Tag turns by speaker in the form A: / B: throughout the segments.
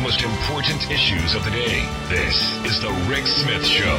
A: most important issues of the day. This is The Rick Smith Show.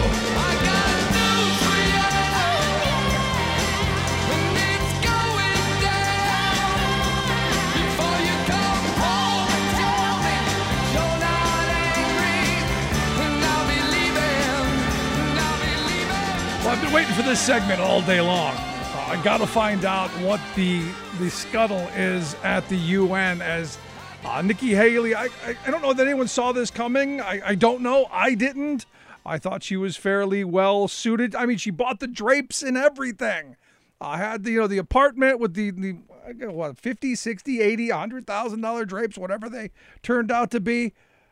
B: Well, I've been waiting for this segment all day long. I got to find out what the scuttle is at the UN as Nikki Haley. I don't know that anyone saw this coming. I don't know. I didn't. I thought she was fairly well suited. I mean, she bought the drapes and everything. I had the apartment with the what, 50, 60, 80, $100,000 drapes, whatever they turned out to be.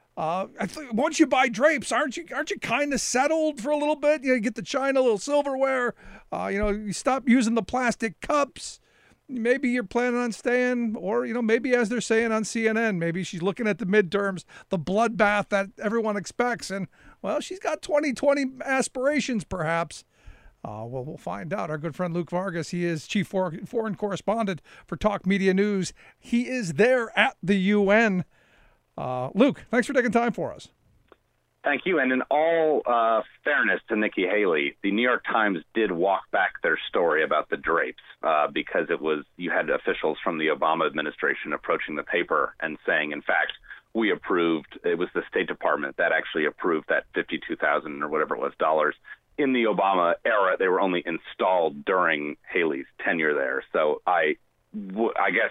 B: Once you buy drapes, aren't you kind of settled for a little bit? You get the china, little silverware. You stop using the plastic cups. Maybe you're planning on staying, or maybe as they're saying on CNN, maybe she's looking at the midterms, the bloodbath that everyone expects, and well, she's got 2020 aspirations, perhaps. We'll find out. Our good friend Luke Vargas, he is chief foreign correspondent for Talk Media News. He is there at the UN. Luke, thanks for taking time for us.
C: Thank you. And in all fairness to Nikki Haley, the New York Times did walk back their story about the drapes because you had officials from the Obama administration approaching the paper and saying, in fact, we approved. It was the State Department that actually approved that $52,000 or whatever it was dollars. In the Obama era, they were only installed during Haley's tenure there. So I guess.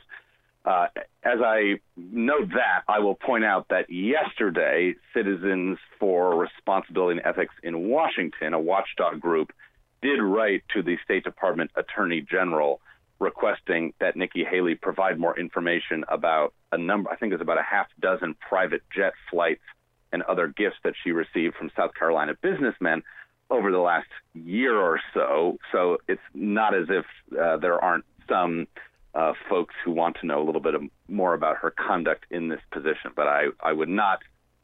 C: As I note that, I will point out that yesterday, Citizens for Responsibility and Ethics in Washington, a watchdog group, did write to the State Department Attorney General requesting that Nikki Haley provide more information about a number, I think it was about a half dozen private jet flights and other gifts that she received from South Carolina businessmen over the last year or so. So it's not as if there aren't some folks who want to know a little bit more about her conduct in this position, but I would not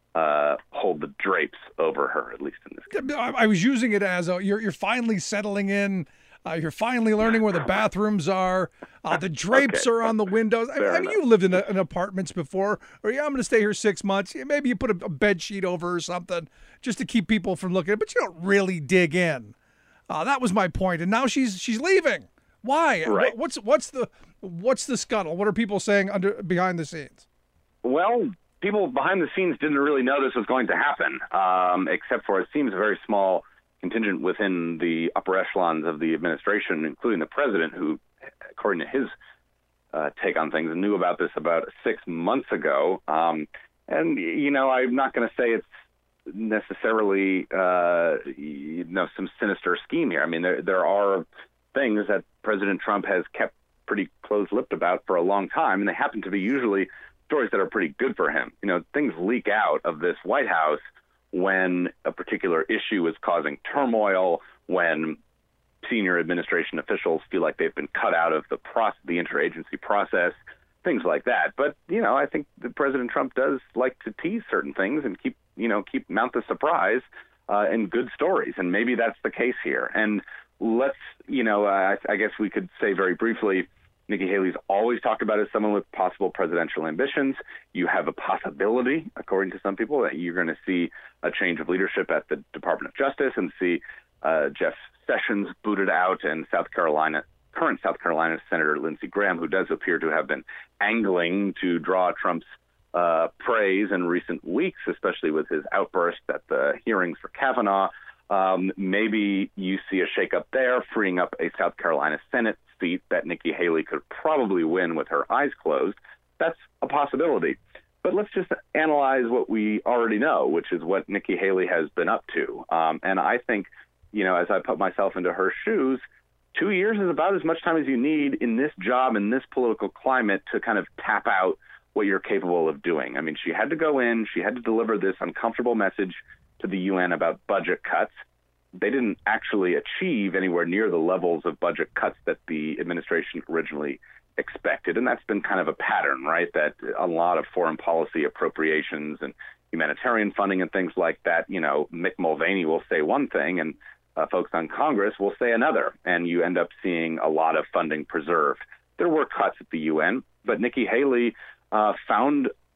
C: hold the drapes over her, at least in this case.
B: I was using it as you're finally settling in. You're finally learning where the bathrooms are. The drapes are on the windows. I mean, you lived in apartments before, or I'm going to stay here 6 months. Maybe you put a bed sheet over or something just to keep people from looking, but you don't really dig in. That was my point. And now she's leaving. Why?
C: Right.
B: What's the scuttle? What are people saying behind the scenes?
C: Well, people behind the scenes didn't really know this was going to happen, except for it seems a very small contingent within the upper echelons of the administration, including the president, who, according to his take on things, knew about this about 6 months ago. And, I'm not going to say it's necessarily, some sinister scheme here. I mean, there are things that President Trump has kept pretty close-lipped about for a long time, and they happen to be usually stories that are pretty good for him. Things leak out of this White House when a particular issue is causing turmoil, when senior administration officials feel like they've been cut out of the interagency process, things like that. But, I think that President Trump does like to tease certain things and keep mount the surprise in good stories, and maybe that's the case here. And let's, I guess we could say very briefly, Nikki Haley's always talked about as someone with possible presidential ambitions. You have a possibility, according to some people, that you're going to see a change of leadership at the Department of Justice and see Jeff Sessions booted out and current South Carolina Senator Lindsey Graham, who does appear to have been angling to draw Trump's praise in recent weeks, especially with his outburst at the hearings for Kavanaugh. Maybe you see a shakeup there, freeing up a South Carolina Senate seat that Nikki Haley could probably win with her eyes closed. That's a possibility. But let's just analyze what we already know, which is what Nikki Haley has been up to. And I think, as I put myself into her shoes, 2 years is about as much time as you need in this job, in this political climate, to kind of tap out what you're capable of doing. I mean, she had to go in, she had to deliver this uncomfortable message to the UN about budget cuts. They didn't actually achieve anywhere near the levels of budget cuts that the administration originally expected. And that's been kind of a pattern, right? That a lot of foreign policy appropriations and humanitarian funding and things like that, Mick Mulvaney will say one thing and folks on Congress will say another. And you end up seeing a lot of funding preserved. There were cuts at the UN, but Nikki Haley found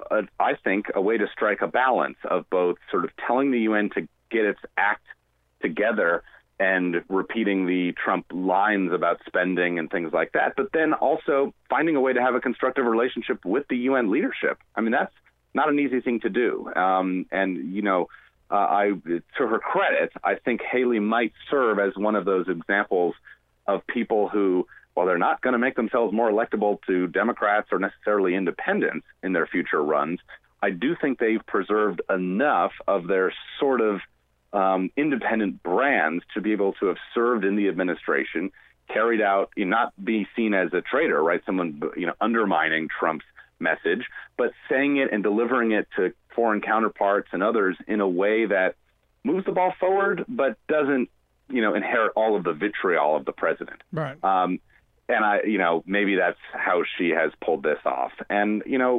C: I think, a way to strike a balance of both sort of telling the UN to get its act together and repeating the Trump lines about spending and things like that, but then also finding a way to have a constructive relationship with the UN leadership. I mean, that's not an easy thing to do. To her credit, I think Haley might serve as one of those examples of people who, while they're not going to make themselves more electable to Democrats or necessarily independents in their future runs, I do think they've preserved enough of their sort of independent brands to be able to have served in the administration, carried out, not be seen as a traitor, right? Someone, undermining Trump's message, but saying it and delivering it to foreign counterparts and others in a way that moves the ball forward, but doesn't, inherit all of the vitriol of the president.
B: Right.
C: And maybe that's how she has pulled this off. And,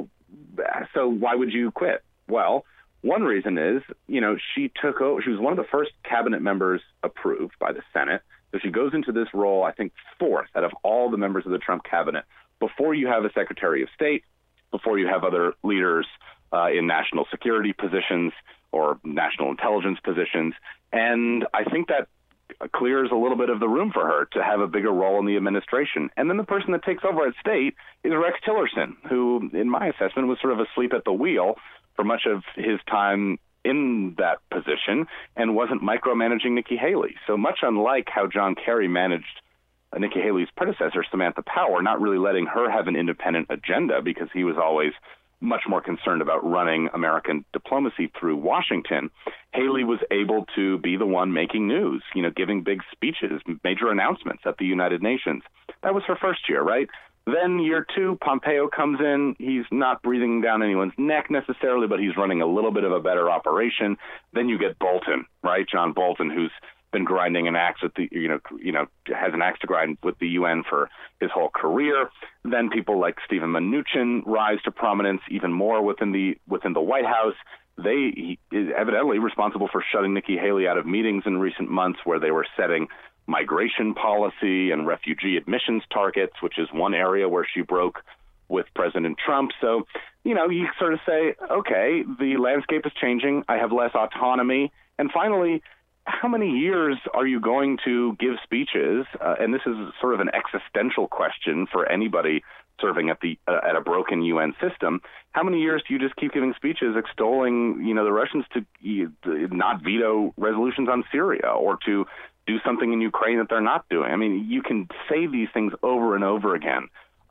C: so why would you quit? Well, one reason is, she took over. She was one of the first cabinet members approved by the Senate. So she goes into this role, I think, fourth out of all the members of the Trump cabinet, before you have a Secretary of State, before you have other leaders in national security positions or national intelligence positions. And I think that clears a little bit of the room for her to have a bigger role in the administration. And then the person that takes over at State is Rex Tillerson, who, in my assessment, was sort of asleep at the wheel for much of his time in that position and wasn't micromanaging Nikki Haley. So much unlike how John Kerry managed Nikki Haley's predecessor, Samantha Power, not really letting her have an independent agenda because he was always much more concerned about running American diplomacy through Washington. Haley was able to be the one making news, giving big speeches, major announcements at the United Nations. That was her first year, right? Then year two, Pompeo comes in. He's not breathing down anyone's neck necessarily, but he's running a little bit of a better operation. Then you get Bolton, right? John Bolton, who's been grinding an axe at the, has an axe to grind with the UN for his whole career. Then people like Stephen Mnuchin rise to prominence even more within the White House. He is evidently responsible for shutting Nikki Haley out of meetings in recent months where they were setting migration policy and refugee admissions targets, which is one area where she broke with President Trump. So, you sort of say, okay, the landscape is changing. I have less autonomy. And finally, how many years are you going to give speeches? And this is sort of an existential question for anybody serving at a broken UN system. How many years do you just keep giving speeches extolling, the Russians to not veto resolutions on Syria or to do something in Ukraine that they're not doing? I mean, you can say these things over and over again,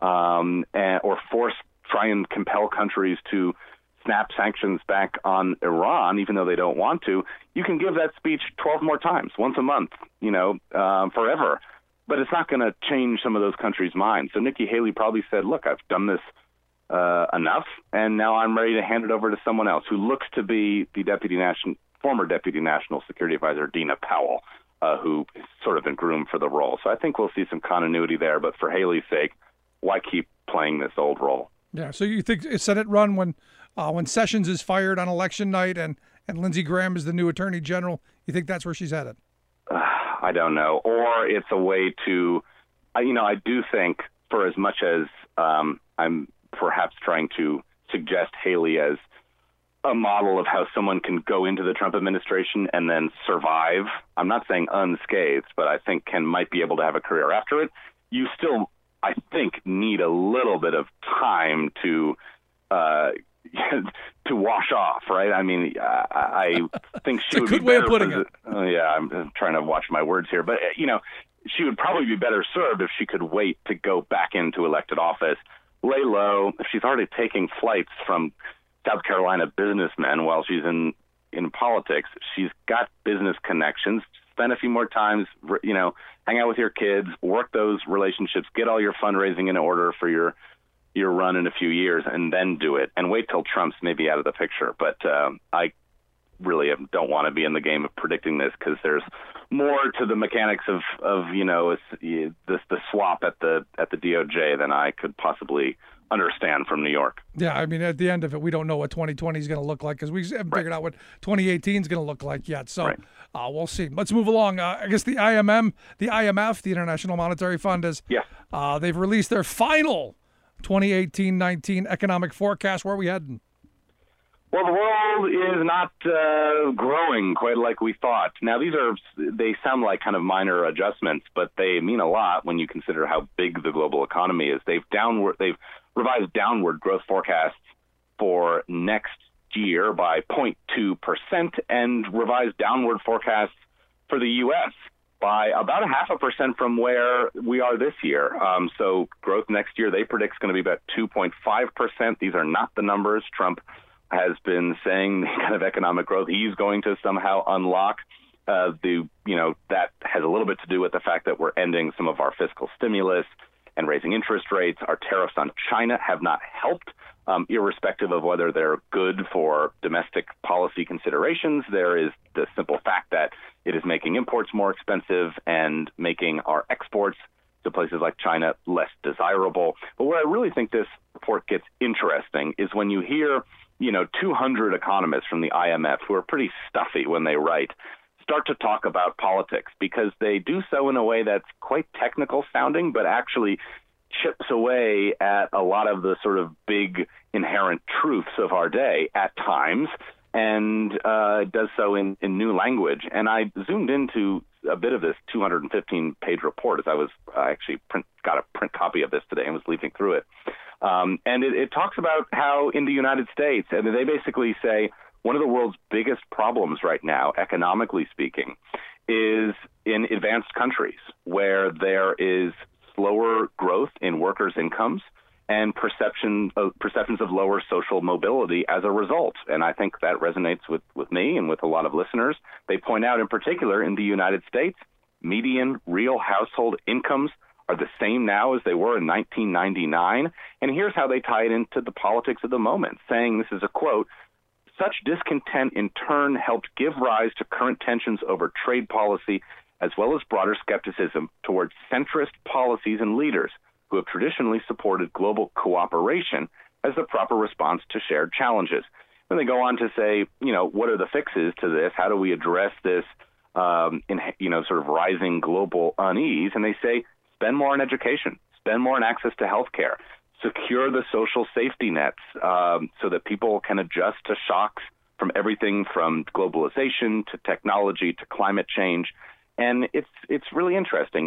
C: or try and compel countries to snap sanctions back on Iran, even though they don't want to. You can give that speech 12 more times, once a month, forever. But it's not going to change some of those countries' minds. So Nikki Haley probably said, look, I've done this enough, and now I'm ready to hand it over to someone else who looks to be the former Deputy National Security Advisor, Dina Powell, who has sort of been groomed for the role. So I think we'll see some continuity there. But for Haley's sake, why keep playing this old role?
B: Yeah, so you think a Senate run when Sessions is fired on election night and Lindsey Graham is the new Attorney General, you think that's where she's headed?
C: I don't know. Or it's a way to, I do think, for as much as I'm perhaps trying to suggest Haley as a model of how someone can go into the Trump administration and then survive, I'm not saying unscathed, but I think might be able to have a career after it. You still, I think, need a little bit of time to to wash off, right? I mean, I think she would be better. It's a good way of putting it. Yeah, I'm trying to watch my words here. But, she would probably be better served if she could wait to go back into elected office, lay low. If she's already taking flights from South Carolina businessmen while she's in politics, she's got business connections. Spend a few more times, hang out with your kids, work those relationships, get all your fundraising in order for your run in a few years, and then do it, and wait till Trump's maybe out of the picture. But I really don't want to be in the game of predicting this because there's more to the mechanics of the swap at the DOJ than I could possibly understand from New York.
B: Yeah, I mean, at the end of it, we don't know what 2020 is going to look like because we haven't figured out what 2018 is going to look like yet. So we'll see. Let's move along. I guess the IMF, the International Monetary Fund, they've released their final 2018-19 economic forecast. Where are we heading?
C: Well, the world is not growing quite like we thought. Now, they sound like kind of minor adjustments, but they mean a lot when you consider how big the global economy is. They've revised downward growth forecasts for next year by 0.2% and revised downward forecasts for the U.S. by about 0.5% from where we are this year. So growth next year, they predict, is going to be about 2.5%. These are not the numbers Trump has been saying the kind of economic growth he's going to somehow unlock. That has a little bit to do with the fact that we're ending some of our fiscal stimulus and raising interest rates. Our tariffs on China have not helped, irrespective of whether they're good for domestic policy considerations. There is the simple fact that it is making imports more expensive and making our exports to places like China less desirable. But where I really think this report gets interesting is when you hear 200 economists from the IMF, who are pretty stuffy when they write, start to talk about politics, because they do so in a way that's quite technical sounding, but actually chips away at a lot of the sort of big inherent truths of our day at times, and does so in new language. And I zoomed into a bit of this 215-page report as I actually got a print copy of this today and was leafing through it. And it talks about how in the United States, and they basically say one of the world's biggest problems right now, economically speaking, is in advanced countries where there is slower growth in workers' incomes and perceptions of lower social mobility as a result. And I think that resonates with me and with a lot of listeners. They point out in particular in the United States, median real household incomes are the same now as they were in 1999. And here's how they tie it into the politics of the moment, saying, this is a quote, "Such discontent in turn helped give rise to current tensions over trade policy, as well as broader skepticism towards centrist policies and leaders who have traditionally supported global cooperation as the proper response to shared challenges." Then they go on to say, what are the fixes to this? How do we address this, sort of rising global unease? And they say, spend more on education, spend more on access to health care, secure the social safety nets so that people can adjust to shocks from everything from globalization to technology to climate change. And it's really interesting.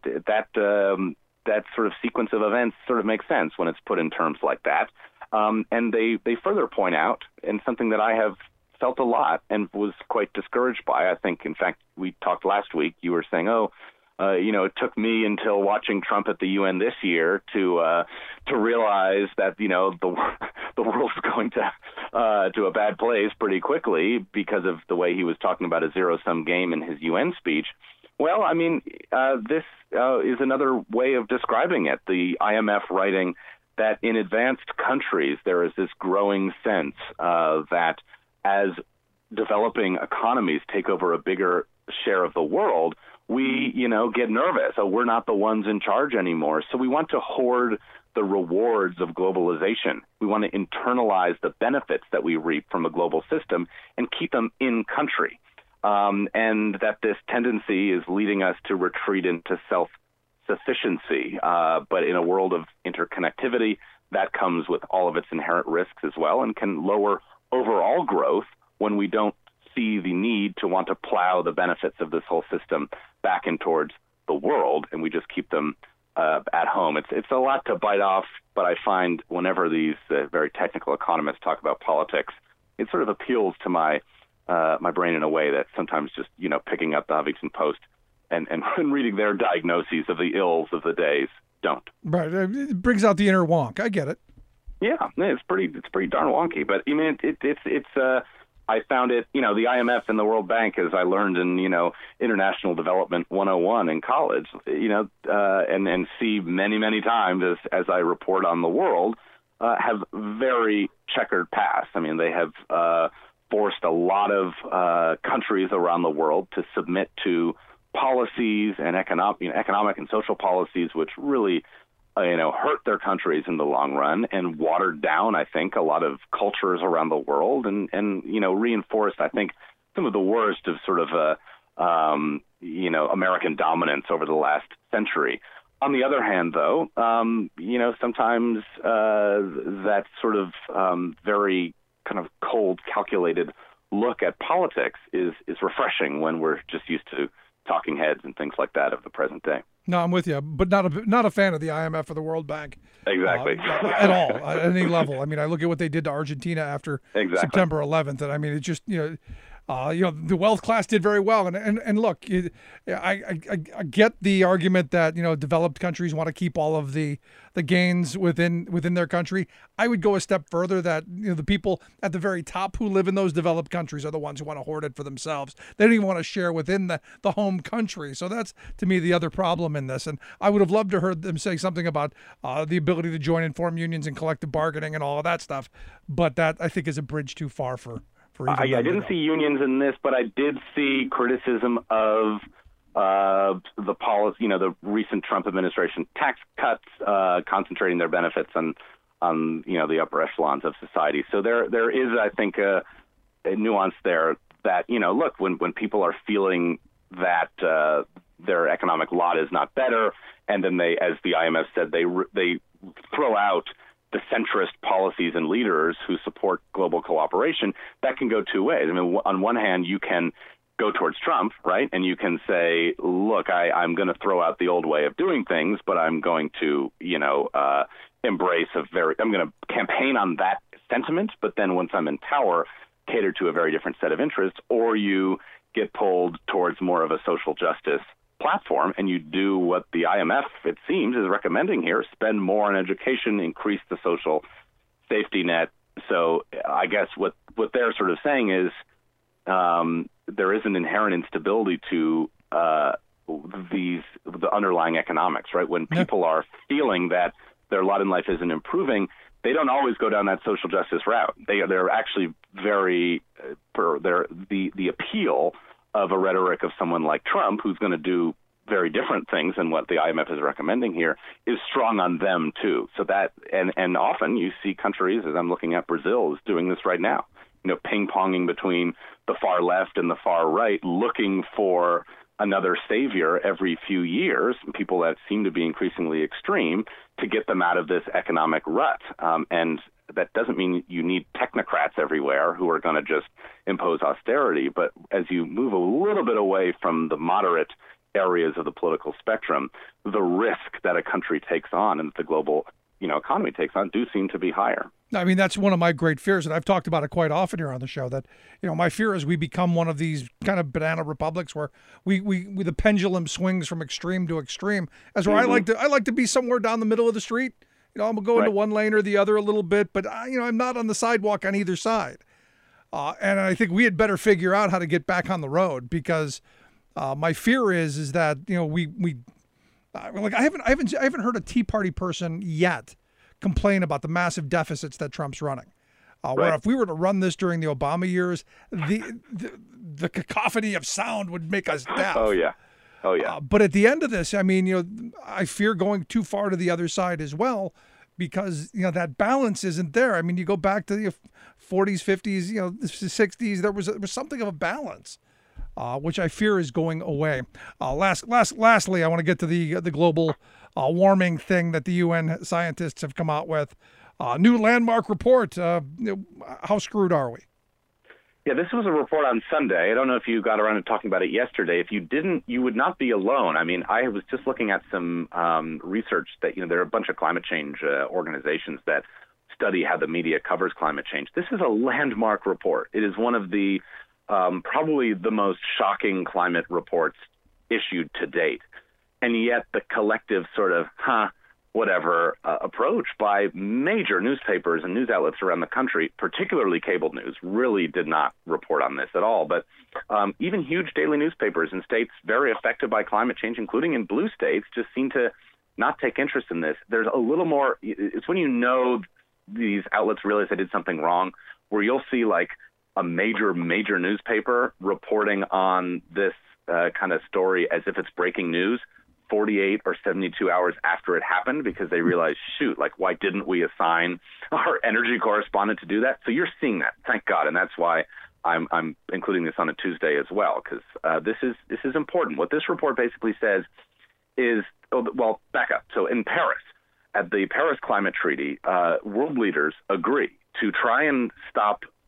C: That sort of sequence of events sort of makes sense when it's put in terms like that. And they further point out, and something that I have felt a lot and was quite discouraged by, I think, in fact, we talked last week, you were saying, it took me until watching Trump at the UN this year to realize that the world's going to a bad place pretty quickly because of the way he was talking about a zero-sum game in his UN speech. Well, I mean, this is another way of describing it. The IMF writing that in advanced countries there is this growing sense that as developing economies take over a bigger share of the world, we, get nervous. Oh, we're not the ones in charge anymore. So we want to hoard the rewards of globalization. We want to internalize the benefits that we reap from a global system and keep them in country. And that this tendency is leading us to retreat into self-sufficiency. But in a world of interconnectivity, that comes with all of its inherent risks as well and can lower overall growth when we don't see the need to want to plow the benefits of this whole system back in towards the world, and we just keep them at home. It's a lot to bite off, but I find whenever these very technical economists talk about politics, it sort of appeals to my brain in a way that sometimes just, picking up the Huffington Post and reading their diagnoses of the ills of the days don't.
B: Right. It brings out the inner wonk. I get it. Yeah,
C: it's pretty darn wonky. But I mean, it's I found it, the IMF and the World Bank, as I learned in, International Development 101 in college, and see many, many times as I report on the world, have very checkered past. I mean, they have forced a lot of countries around the world to submit to policies and economic and social policies which really hurt their countries in the long run and watered down, I think, a lot of cultures around the world and reinforced, I think, some of the worst of sort of, American dominance over the last century. On the other hand, though, sometimes that sort of very kind of cold, calculated look at politics is refreshing when we're just used to talking heads and things like that of the present day.
B: No, I'm with you, but not a fan of the IMF or the World Bank.
C: Exactly.
B: At all, at any level. I mean, I look at what they did to Argentina after September 11th, and I mean, it just, the wealth class did very well. And look, I get the argument that, developed countries want to keep all of the gains within their country. I would go a step further that, the people at the very top who live in those developed countries are the ones who want to hoard it for themselves. They don't even want to share within the home country. So that's, to me, the other problem in this. And I would have loved to heard them say something about the ability to join informed unions and collective bargaining and all of that stuff. But that, I think, is a bridge too far for I
C: didn't see unions in this, but I did see criticism of the policy, the recent Trump administration tax cuts, concentrating their benefits on the upper echelons of society. So there is, I think, a nuance there that, look, when people are feeling that their economic lot is not better, and then they, as the IMF said, they throw out the centrist policies and leaders who support global cooperation, that can go two ways. I mean, on one hand, you can go towards Trump, right? And you can say, look, I'm going to throw out the old way of doing things, but I'm going to, embrace I'm going to campaign on that sentiment, but then once I'm in power, cater to a very different set of interests. Or you get pulled towards more of a social justice platform, and you do what the IMF, it seems, is recommending here: spend more on education, increase the social safety net. So I guess what they're sort of saying is there is an inherent instability to the underlying economics, right? When people are feeling that their lot in life isn't improving, they don't always go down that social justice route. They're actually very the appeal of a rhetoric of someone like Trump, who's going to do very different things than what the IMF is recommending here, is strong on them too. So that, and often you see countries, as I'm looking at Brazil, is doing this right now, ping-ponging between the far left and the far right, looking for another savior every few years, people that seem to be increasingly extreme, to get them out of this economic rut. And that doesn't mean you need technocrats everywhere who are going to just impose austerity. But as you move a little bit away from the moderate areas of the political spectrum, the risk that a country takes on and the global economy takes on do seem to be higher.
B: I mean, that's one of my great fears, and I've talked about it quite often here on the show, that, my fear is we become one of these kind of banana republics where we the pendulum swings from extreme to extreme, as where I like to be somewhere down the middle of the street. I'm going to go into one lane or the other a little bit, but I'm not on the sidewalk on either side. And I think we had better figure out how to get back on the road, because my fear is that I haven't heard a Tea Party person yet complain about the massive deficits that Trump's running. Where if we were to run this during the Obama years, the cacophony of sound would make us deaf.
C: Oh yeah.
B: But at the end of this, I mean, I fear going too far to the other side as well, because that balance isn't there. I mean, you go back to the 40s, 50s, the 60s. There was something of a balance, which I fear is going away. Lastly, I want to get to the global warming thing that the UN scientists have come out with. New landmark report. How screwed are we?
C: Yeah, this was a report on Sunday. I don't know if you got around to talking about it yesterday. If you didn't, you would not be alone. I mean, I was just looking at some research that, there are a bunch of climate change organizations that study how the media covers climate change. This is a landmark report. It is one of the probably the most shocking climate reports issued to date. And yet the collective sort of, approach by major newspapers and news outlets around the country, particularly cable news, really did not report on this at all. But even huge daily newspapers in states very affected by climate change, including in blue states, just seem to not take interest in this. There's a little more. It's when these outlets realize they did something wrong, where you'll see like a major newspaper reporting on this kind of story as if it's breaking news 48 or 72 hours after it happened, because they realize, why didn't we assign our energy correspondent to do that? So you're seeing that, thank God, and that's why I'm including this on a Tuesday as well, because this is important. What this report basically says is, back up. So in Paris, at the Paris Climate Treaty, world leaders agree to try and stop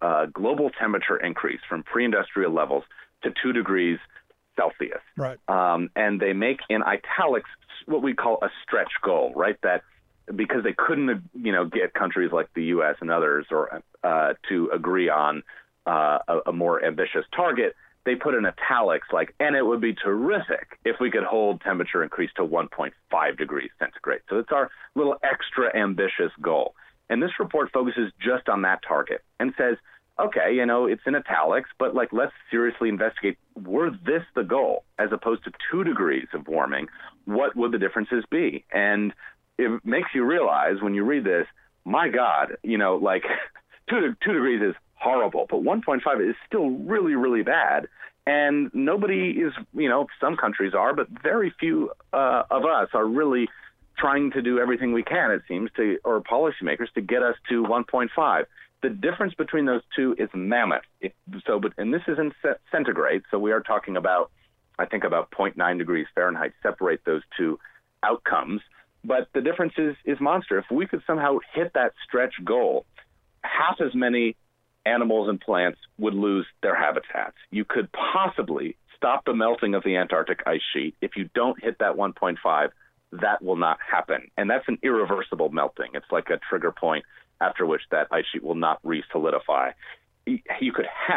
C: global temperature increase from pre-industrial levels to 2 degrees Celsius.
B: Right.
C: And they make in italics what we call a stretch goal, right? That because they couldn't, get countries like the U.S. and others or to agree on a more ambitious target, they put in italics and it would be terrific if we could hold temperature increase to 1.5 degrees centigrade. So it's our little extra ambitious goal. And this report focuses just on that target and says, okay, it's in italics, but let's seriously investigate, were this the goal as opposed to 2 degrees of warming? What would the differences be? And it makes you realize when you read this, my God, 2 degrees is horrible, but 1.5 is still really, really bad. And nobody is, some countries are, but very few of us are really trying to do everything we can, it seems, or policymakers to get us to 1.5. The difference between those two is mammoth. And this is in centigrade, so we are talking about, I think, about 0.9 degrees Fahrenheit separate those two outcomes. But the difference is monster. If we could somehow hit that stretch goal, half as many animals and plants would lose their habitats. You could possibly stop the melting of the Antarctic ice sheet. If you don't hit that 1.5, that will not happen. And that's an irreversible melting. It's like a trigger point after which that ice sheet will not re-solidify. You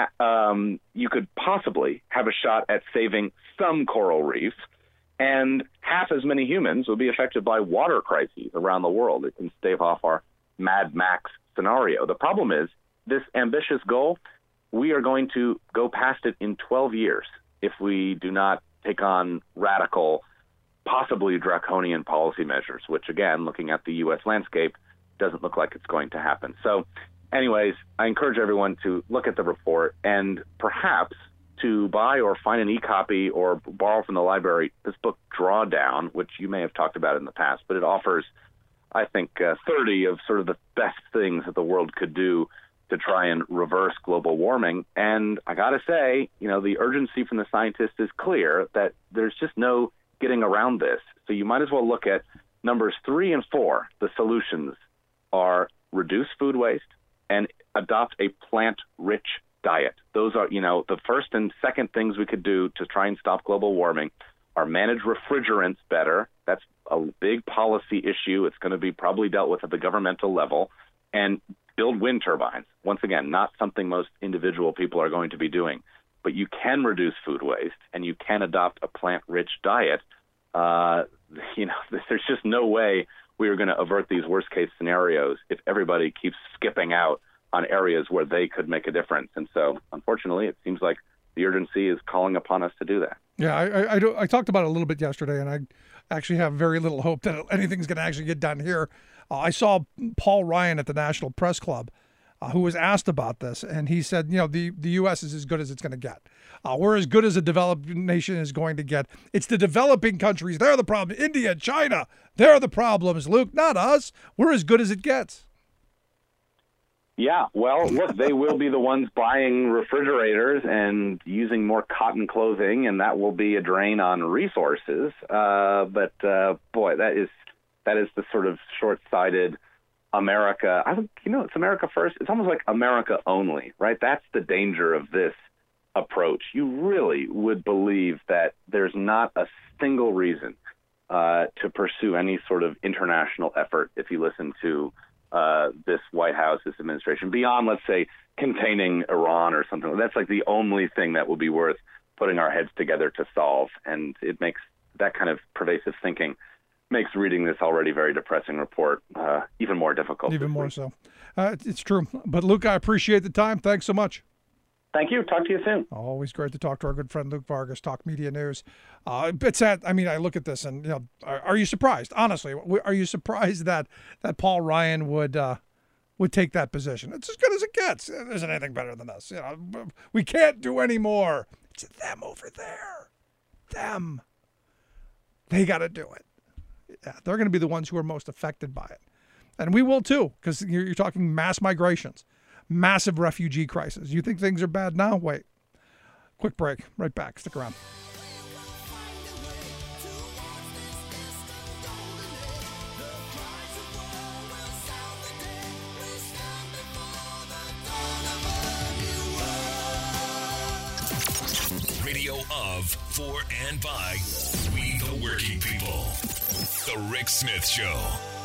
C: could possibly have a shot at saving some coral reefs, and half as many humans will be affected by water crises around the world. It can stave off our Mad Max scenario. The problem is, this ambitious goal, we are going to go past it in 12 years if we do not take on radical, possibly draconian policy measures, which, again, looking at the U.S. landscape, doesn't look like it's going to happen. So, anyways, I encourage everyone to look at the report and perhaps to buy or find an e-copy or borrow from the library this book, Drawdown, which you may have talked about in the past, but it offers, I think, 30 of sort of the best things that the world could do to try and reverse global warming. And I got to say, the urgency from the scientists is clear that there's just no getting around this. So you might as well look at numbers 3 and 4. The solutions are reduce food waste and adopt a plant-rich diet. Those are, the first and second things we could do to try and stop global warming are manage refrigerants better. That's a big policy issue. It's going to be probably dealt with at the governmental level. And build wind turbines. Once again, not something most individual people are going to be doing, but you can reduce food waste and you can adopt a plant-rich diet. There's just no way we are going to avert these worst-case scenarios if everybody keeps skipping out on areas where they could make a difference. And so, unfortunately, it seems like the urgency is calling upon us to do that.
B: Yeah, I talked about it a little bit yesterday, and I actually have very little hope that anything's going to actually get done here. I saw Paul Ryan at the National Press Club, who was asked about this, and he said, the U.S. is as good as it's going to get. We're as good as a developed nation is going to get. It's the developing countries. They're the problem. India, China, they're the problems, Luke, not us. We're as good as it gets.
C: Yeah, well, look, they will be the ones buying refrigerators and using more cotton clothing, and that will be a drain on resources. But boy, that is the sort of short-sighted America. I think, it's America first. It's almost like America only, right? That's the danger of this approach. You really would believe that there's not a single reason to pursue any sort of international effort if you listen to this White House, this administration, beyond, let's say, containing Iran or something. That's like the only thing that will be worth putting our heads together to solve. And it makes that kind of pervasive thinking makes reading this already very depressing report even more difficult.
B: Even more so. It's true. But Luke, I appreciate the time. Thanks so much.
C: Thank you. Talk to you soon.
B: Always great to talk to our good friend Luke Vargas, Talk Media News. It's sad. I mean, I look at this and, are you surprised? Honestly, are you surprised that Paul Ryan would take that position? It's as good as it gets. There isn't anything better than us. We can't do any more. It's them over there. Them. They got to do it. Yeah, they're going to be the ones who are most affected by it. And we will too, because you're talking mass migrations, massive refugee crisis. You think things are bad now? Wait. Quick break. Right back. Stick around.
A: Radio of, for, and by we the working people. The Rick Smith Show.